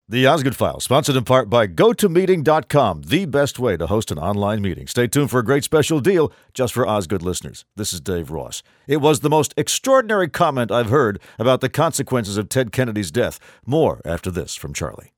The Osgood File, sponsored in part by GoToMeeting.com, the best way to host an online meeting. Stay tuned for a great special deal just for Osgood listeners. This is Dave Ross. It was the most extraordinary comment I've heard about the consequences of Ted Kennedy's death. More after this from Charlie.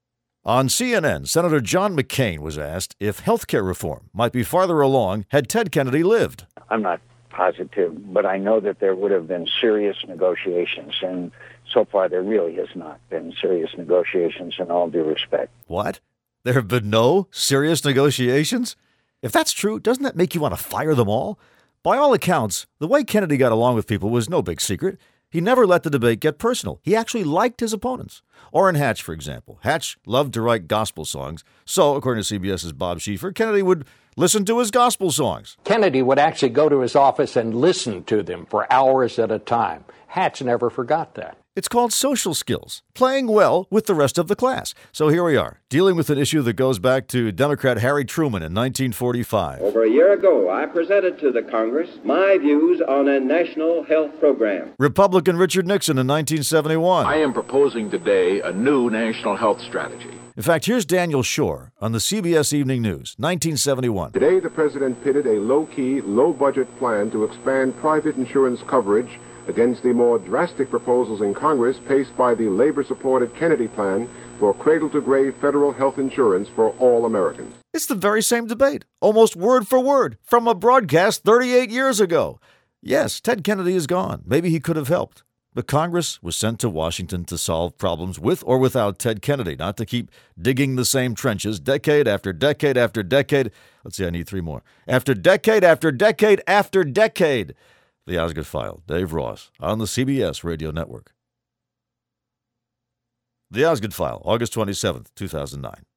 On CNN, Senator John McCain was asked if health care reform might be farther along had Ted Kennedy lived. I'm not positive, but I know that there would have been serious negotiations, and so far there really has not been serious negotiations in all due respect. What? There have been no serious negotiations? If that's true, doesn't that make you want to fire them all? By all accounts, the way Kennedy got along with people was no big secret. He never let the debate get personal. He actually liked his opponents. Orrin Hatch, for example. Hatch loved to write gospel songs. So, according to CBS's Bob Schieffer, Kennedy would listen to his gospel songs. Kennedy would actually go to his office and listen to them for hours at a time. Hatch never forgot that. It's called social skills, playing well with the rest of the class. So here we are, dealing with an issue that goes back to Democrat Harry Truman in 1945. Over a year ago, I presented to the Congress my views on a national health program. Republican Richard Nixon in 1971. I am proposing today a new national health strategy. In fact, here's Daniel Schorr on the CBS Evening News, 1971. Today, the president pitted a low-key, low-budget plan to expand private insurance coverage against the more drastic proposals in Congress paced by the labor-supported Kennedy plan for cradle-to-grave federal health insurance for all Americans. It's the very same debate, almost word for word, from a broadcast 38 years ago. Yes, Ted Kennedy is gone. Maybe he could have helped. But Congress was sent to Washington to solve problems with or without Ted Kennedy, not to keep digging the same trenches decade after decade after decade. Let's see, I need three more. After decade after decade after decade. The Osgood File, Dave Ross, on the CBS Radio Network. The Osgood File, August 27th, 2009.